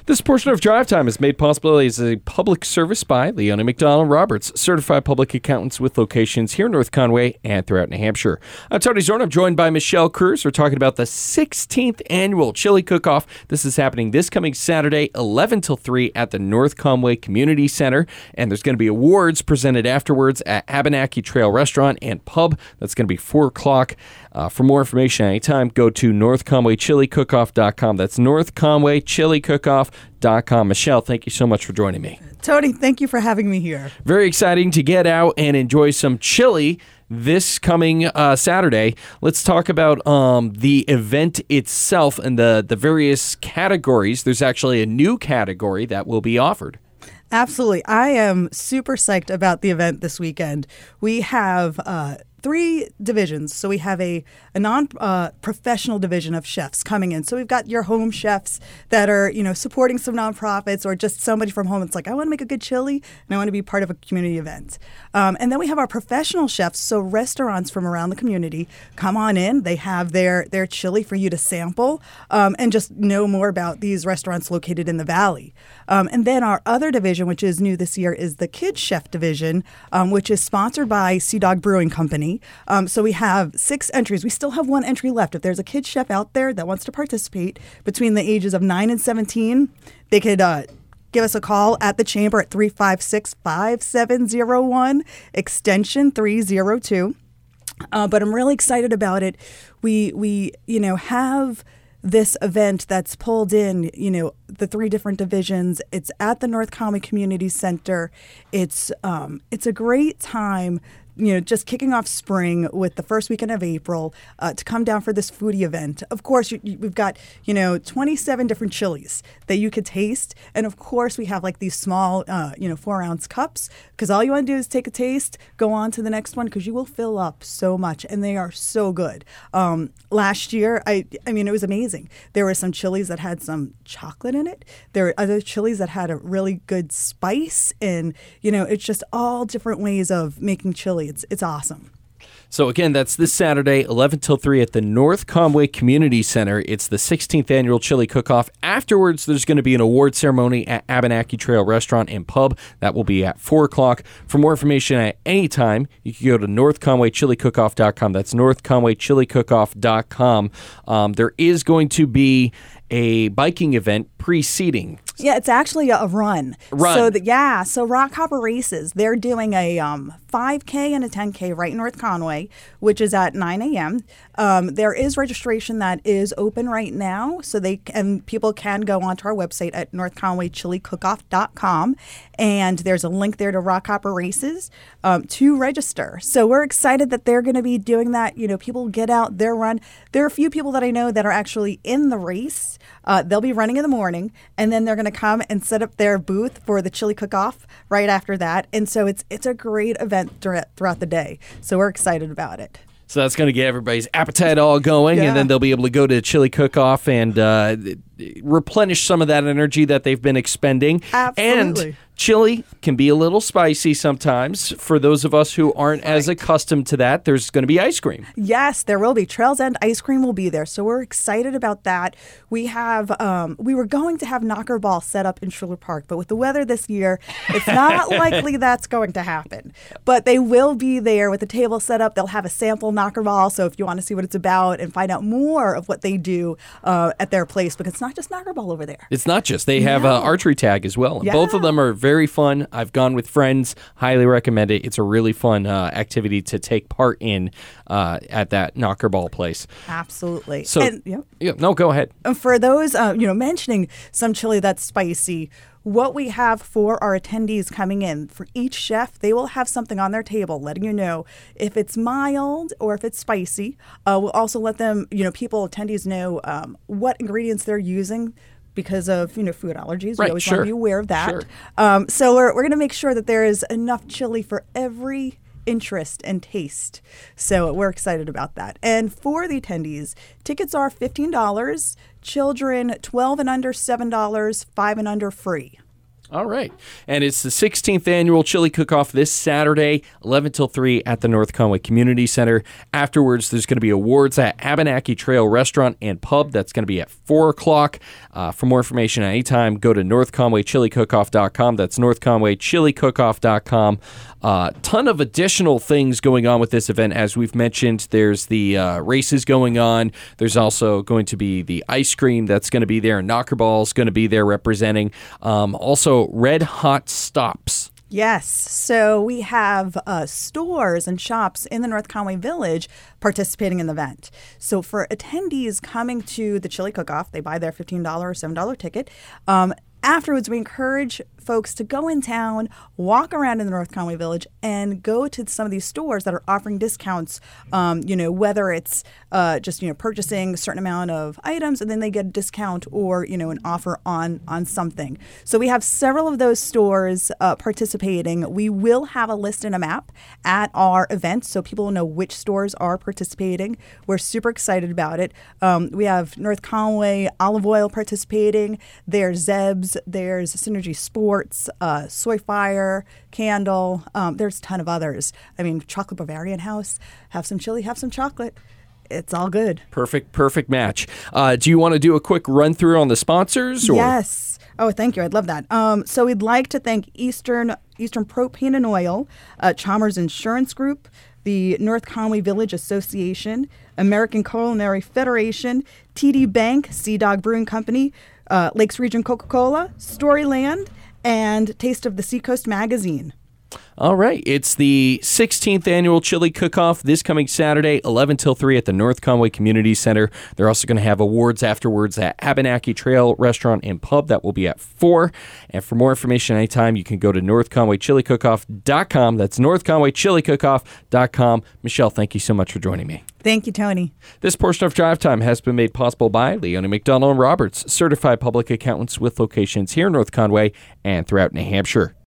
This portion of Drive Time is made possible as a public service by Leone McDonald Roberts, certified public accountants with locations here in North Conway and throughout New Hampshire. I'm Tony Zorn. I'm joined by Michelle Cruz. We're talking about the 16th annual Chili Cook-Off. This is happening this coming Saturday, 11 till 3 at the North Conway Community Center. And there's going to be awards presented afterwards at Abenaki Trail Restaurant and Pub. That's going to be 4 o'clock. For more information anytime, go to northconwaychiliCookoff.com. That's northconwaychiliCookoff.com. Michelle, thank you so much for joining me. Tony, thank you for having me here. Very exciting to get out and enjoy some chili this coming Saturday. Let's talk about the event itself and the various categories. There's actually a new category that will be offered. Absolutely. I am super psyched about the event this weekend. We have 3 divisions. So we have a non-professional division of chefs coming in. So we've got your home chefs that are, supporting some nonprofits or just somebody from home. It's like, I want to make a good chili and I want to be part of a community event. And then we have our professional chefs. So restaurants from around the community come on in. They have their chili for you to sample and just know more about these restaurants located in the valley. And then our other division, which is new this year, is the Kids Chef division, which is sponsored by Sea Dog Brewing Company. So we have 6 entries. We still have 1 entry left. If there's a kid chef out there that wants to participate between the ages of 9 and 17, they could give us a call at the chamber at 356-5701, extension 302. But I'm really excited about it. We have this event that's pulled in, the 3 different divisions. It's at the North Conway Community Center. It's a great time, just kicking off spring with the first weekend of April to come down for this foodie event. Of course, we've got, 27 different chilies that you could taste. And of course, we have like these small, 4-ounce cups because all you want to do is take a taste, go on to the next one because you will fill up so much and they are so good. Last year, I mean, it was amazing. There were some chilies that had some chocolate in it. There were other chilies that had a really good spice. And, it's just all different ways of making chili. It's awesome. So again, that's this Saturday, 11 till 3 at the North Conway Community Center. It's the 16th annual Chili Cook-Off. Afterwards, there's going to be an award ceremony at Abenaki Trail Restaurant and Pub. That will be at 4 o'clock. For more information at any time, you can go to northconwaychiliCookoff.com. That's northconwaychiliCookoff.com. There is going to be a biking event preceding. Yeah, it's actually a run. So Rock Hopper Races, they're doing a 5K and a 10K right in North Conway, which is at 9 a.m. There is registration that is open right now, so people can go onto our website at northconwaychiliCookoff.com, and there's a link there to Rock Hopper Races to register. So we're excited that they're going to be doing that. People get out, their run. There are a few people that I know that are actually in the race. They'll be running in the morning, and then they're going to come and set up their booth for the Chili Cook-Off right after that. And so it's a great event throughout the day. So we're excited about it. So that's going to get everybody's appetite all going, and then they'll be able to go to Chili Cook-Off and replenish some of that energy that they've been expending. Absolutely. And chili can be a little spicy sometimes. For those of us who aren't as accustomed to that, there's going to be ice cream. Yes, there will be. Trails End ice cream will be there. So we're excited about that. We were going to have Knocker Ball set up in Schiller Park, but with the weather this year, it's not likely that's going to happen. But they will be there with the table set up. They'll have a sample Knocker Ball. So if you want to see what it's about and find out more of what they do at their place, because it's not just Knocker Ball over there. It's not just. They have archery tag as well. And both of them are very fun. I've gone with friends. Highly recommend it. It's a really fun activity to take part in at that Knocker Ball place. Absolutely. So, no, go ahead. For those, mentioning some chili that's spicy, what we have for our attendees coming in, for each chef, they will have something on their table letting you know if it's mild or if it's spicy. We'll also let them, attendees know what ingredients they're using because of, food allergies. We always want to be aware of that. Sure. So we're going to make sure that there is enough chili for every interest and taste. So we're excited about that. And for the attendees, tickets are $15, children 12 and under $7, 5 and under free. All right. And it's the 16th annual Chili Cook-Off this Saturday, 11 till 3 at the North Conway Community Center. Afterwards, there's going to be awards at Abenaki Trail Restaurant and Pub. That's going to be at 4 o'clock. For more information at any time, go to northconwaychiliCookoff.com. That's northconwaychiliCookoff.com. Ton of additional things going on with this event. As we've mentioned, there's the races going on. There's also going to be the ice cream that's going to be there. Knockerball's going to be there representing. Also, Red Hot Stops. Yes. So we have stores and shops in the North Conway Village participating in the event. So for attendees coming to the Chili Cook-Off, they buy their $15 or $7 ticket. Afterwards, we encourage folks to go in town, walk around in the North Conway Village, and go to some of these stores that are offering discounts, whether it's just, purchasing a certain amount of items and then they get a discount or, an offer on something. So we have several of those stores participating. We will have a list and a map at our event so people will know which stores are participating. We're super excited about it. We have North Conway Olive Oil participating. There's Zeb's. There's Synergy Sports, Soy Fire, Candle. There's a ton of others. I mean, Chocolate Bavarian House. Have some chili, have some chocolate. It's all good. Perfect match. Do you want to do a quick run through on the sponsors? Or? Yes. Oh, thank you. I'd love that. So we'd like to thank Eastern Propane and Oil, Chalmers Insurance Group, the North Conway Village Association, American Culinary Federation, TD Bank, Sea Dog Brewing Company, Lakes Region Coca-Cola, Storyland, and Taste of the Seacoast Magazine. All right. It's the 16th annual Chili Cook-Off this coming Saturday, 11 till 3 at the North Conway Community Center. They're also going to have awards afterwards at Abenaki Trail Restaurant and Pub. That will be at 4. And for more information anytime, you can go to northconwaychiliCookoff.com. That's northconwaychiliCookoff.com. Michelle, thank you so much for joining me. Thank you, Tony. This portion of Drive Time has been made possible by Leone McDonald and Roberts, certified public accountants with locations here in North Conway and throughout New Hampshire.